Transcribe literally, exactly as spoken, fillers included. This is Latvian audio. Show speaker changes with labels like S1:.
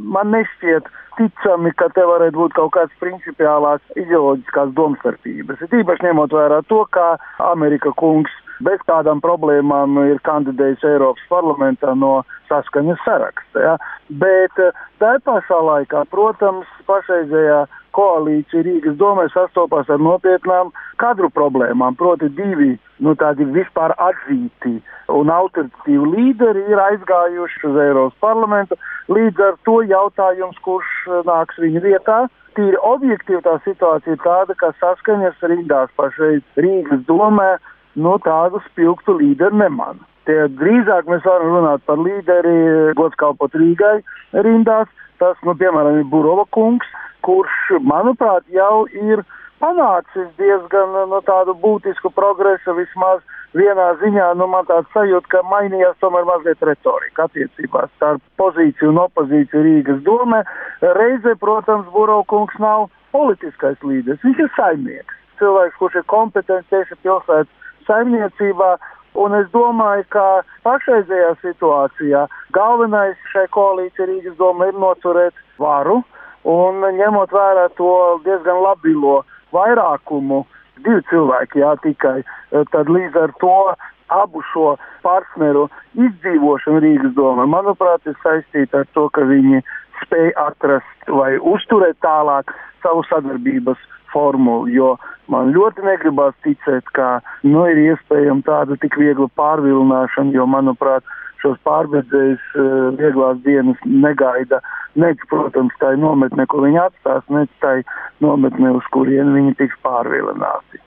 S1: man nešķiet ticami, ka te varētu būt kaut kāds principiālās ideoloģiskās domstarpības. Ir īpaši ņemot vērā to, kā Amerika kungs bez kādām problēmām ir kandidējis Eiropas parlamentā no Saskaņas saraksta. Ja? Bet tā pašā laikā, protams, pašreizējā koalīcija Rīgas domē sastopās ar nopietnām kadru problēmām, proti divi, nu tādi vispār atzīti un autoritatīvi līderi ir aizgājuši uz Eiropas parlamentu, līdz ar to jautājums, kurš nāks viņa vietā. Tīri objektīvi tā situācija ir tāda, ka Saskaņas rindās pašreiz Rīgas domē, nu tādu spilgtu līderi nemana. Tie drīzāk mēs varam runāt par līderi gods kalpot Rīgai rindās, tas, nu, piemēram, ir Burova kungs, kurš, manuprāt, jau ir panācis diezgan no tādu būtisku progresu, vismaz vienā ziņā, nu, man tāds sajūta, ka mainījās tomēr mazliet retorika attiecībās starp pozīciju un opozīciju Rīgas domē. Reizē, protams, Burova kungs nav politiskais līderis, viņš ir saimnieks. Cilvēks, kurš ir kompetents tieši pilsētas saimniecībā, un es domāju, ka pašreizējā situācijā galvenais šai koalīcija Rīgas doma ir noturēt varu, un ņemot vērā to diezgan labilo vairākumu, divi cilvēki, jā, tikai, tad līdz ar to abu šo partneru izdzīvošanu Rīgas doma, manuprāt, ir saistīta ar to, ka viņi spēj atrast vai uzturēt tālāk savu sadarbības formulu, jo man ļoti negribās ticēt, ka, nu, ir iespējama tāda tik viegla pārvilināšana, jo, manuprāt, šos pārbedzējus uh, vieglās dienas negaida, nec, protams, tai nometne, ko viņi atstās, nec tai nometne, uz kurien viņi tiks pārvilināti.